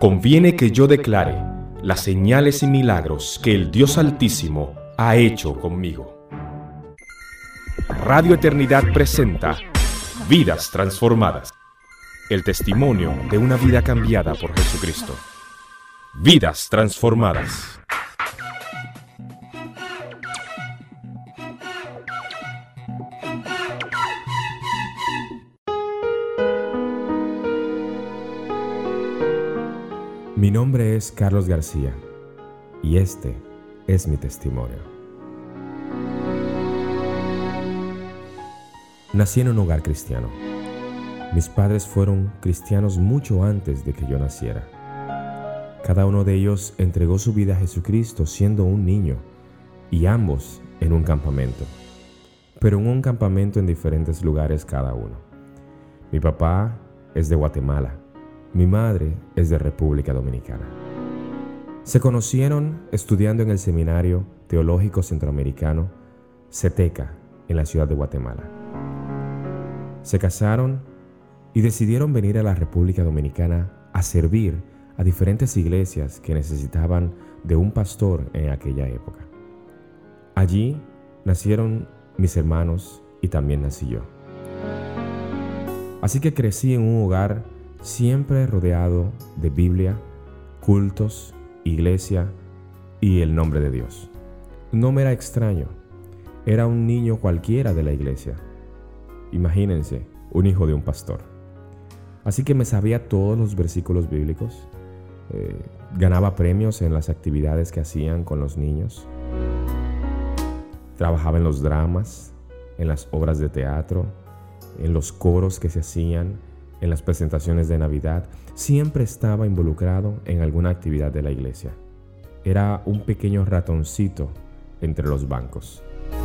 conviene que yo declare las señales y milagros que el Dios Altísimo ha hecho conmigo. Radio Eternidad presenta Vidas Transformadas, el testimonio de una vida cambiada por Jesucristo. Vidas Transformadas. Mi nombre es Carlos García y este es mi testimonio. Nací en un hogar cristiano. Mis padres fueron cristianos mucho antes de que yo naciera. Cada uno de ellos entregó su vida a Jesucristo siendo un niño, y ambos en un campamento, pero en un campamento en diferentes lugares cada uno. Mi papá es de Guatemala. Mi madre es de República Dominicana. Se conocieron estudiando en el Seminario Teológico Centroamericano, CETECA, en la ciudad de Guatemala. Se casaron y decidieron venir a la República Dominicana a servir a diferentes iglesias que necesitaban de un pastor en aquella época. Allí nacieron mis hermanos y también nací yo. Así que crecí en un hogar siempre rodeado de Biblia, cultos, iglesia y el nombre de Dios. No me era extraño, era un niño cualquiera de la iglesia. Imagínense, un hijo de un pastor. Así que me sabía todos los versículos bíblicos, ganaba premios en las actividades que hacían con los niños, trabajaba en los dramas, en las obras de teatro, en los coros que se hacían, en las presentaciones de Navidad. Siempre estaba involucrado en alguna actividad de la iglesia. Era un pequeño ratoncito entre los bancos.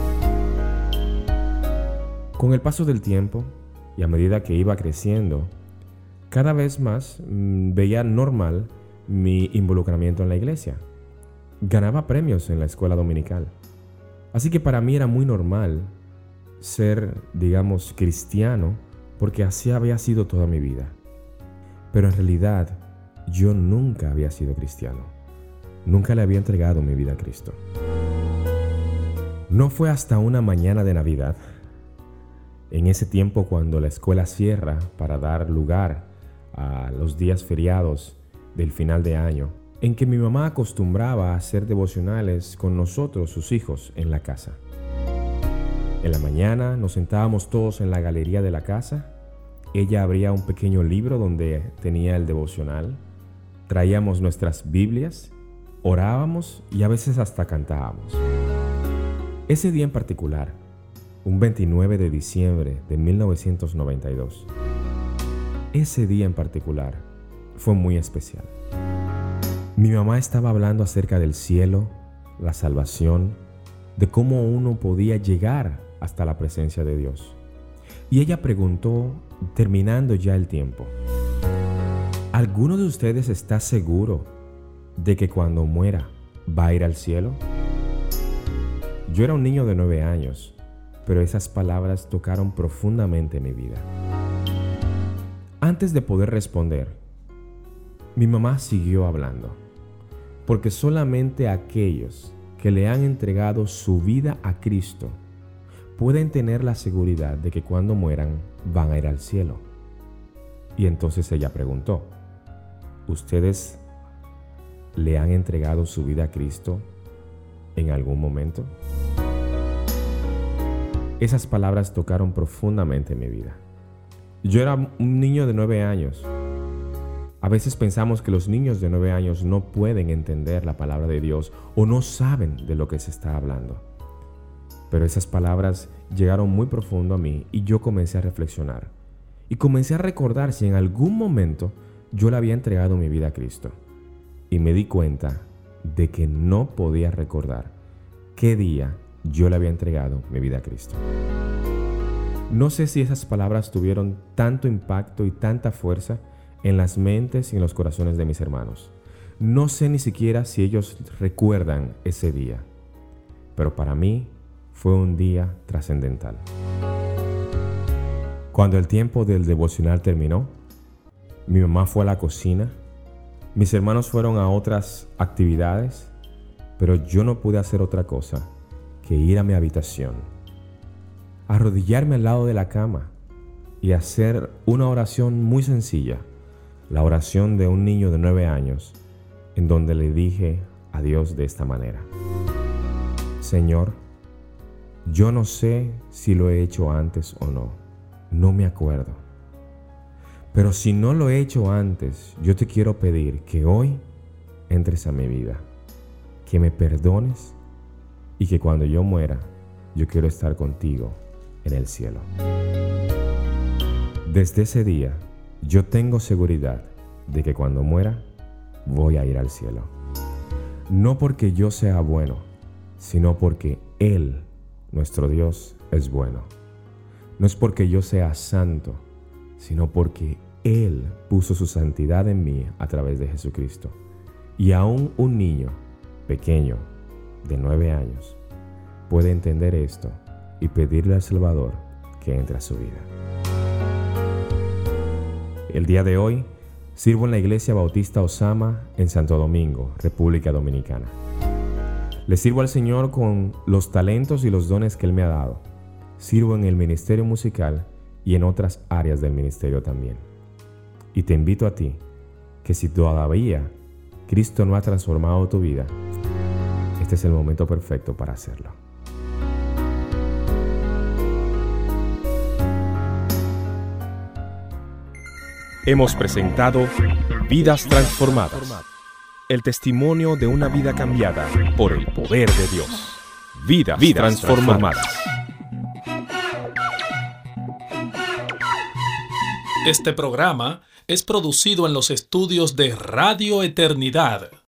Con el paso del tiempo y a medida que iba creciendo, cada vez más veía normal mi involucramiento en la iglesia. Ganaba premios en la escuela dominical. Así que para mí era muy normal ser, cristiano, porque así había sido toda mi vida. Pero en realidad, yo nunca había sido cristiano. Nunca le había entregado mi vida a Cristo. No fue hasta una mañana de Navidad, en ese tiempo cuando la escuela cierra para dar lugar a los días feriados del final de año, en que mi mamá acostumbraba a hacer devocionales con nosotros, sus hijos, en la casa. En la mañana nos sentábamos todos en la galería de la casa. Ella abría un pequeño libro donde tenía el devocional. Traíamos nuestras Biblias, orábamos y a veces hasta cantábamos. Ese día en particular, un 29 de diciembre de 1992, ese día en particular fue muy especial. Mi mamá estaba hablando acerca del cielo, la salvación, de cómo uno podía llegar hasta la presencia de Dios. Y ella preguntó, terminando ya el tiempo: ¿alguno de ustedes está seguro de que cuando muera va a ir al cielo? Yo era un niño de 9 años, pero esas palabras tocaron profundamente mi vida. Antes de poder responder, mi mamá siguió hablando, porque solamente aquellos que le han entregado su vida a Cristo pueden tener la seguridad de que cuando mueran van a ir al cielo. Y entonces ella preguntó: ¿ustedes le han entregado su vida a Cristo en algún momento? Esas palabras tocaron profundamente mi vida. Yo era un niño de 9 años. A veces pensamos que los niños de 9 años no pueden entender la palabra de Dios o no saben de lo que se está hablando. Pero esas palabras llegaron muy profundo a mí y yo comencé a reflexionar. Y comencé a recordar si en algún momento yo le había entregado mi vida a Cristo. Y me di cuenta de que no podía recordar qué día yo le había entregado mi vida a Cristo. No sé si esas palabras tuvieron tanto impacto y tanta fuerza en las mentes y en los corazones de mis hermanos. No sé ni siquiera si ellos recuerdan ese día. Pero para mí fue un día trascendental. Cuando el tiempo del devocional terminó, mi mamá fue a la cocina, Mis hermanos fueron a otras actividades, pero yo no pude hacer otra cosa que ir a mi habitación, arrodillarme al lado de la cama y hacer una oración muy sencilla, la oración de un niño de 9 años, en donde le dije a Dios de esta manera: Señor, yo no sé si lo he hecho antes o no, no me acuerdo. Pero si no lo he hecho antes, yo te quiero pedir que hoy entres a mi vida, que me perdones y que cuando yo muera, yo quiero estar contigo en el cielo. Desde ese día, yo tengo seguridad de que cuando muera, voy a ir al cielo. No porque yo sea bueno, sino porque Él, nuestro Dios, es bueno. No es porque yo sea santo, sino porque Él puso su santidad en mí a través de Jesucristo. Y aún un niño pequeño de 9 años puede entender esto y pedirle al Salvador que entre a su vida. El día de hoy sirvo en la Iglesia Bautista Osama en Santo Domingo, República Dominicana. Le sirvo al Señor con los talentos y los dones que Él me ha dado. Sirvo en el ministerio musical y en otras áreas del ministerio también. Y te invito a ti, que si todavía Cristo no ha transformado tu vida, este es el momento perfecto para hacerlo. Hemos presentado Vidas Transformadas, el testimonio de una vida cambiada por el poder de Dios. Vidas transformadas. Este programa es producido en los estudios de Radio Eternidad,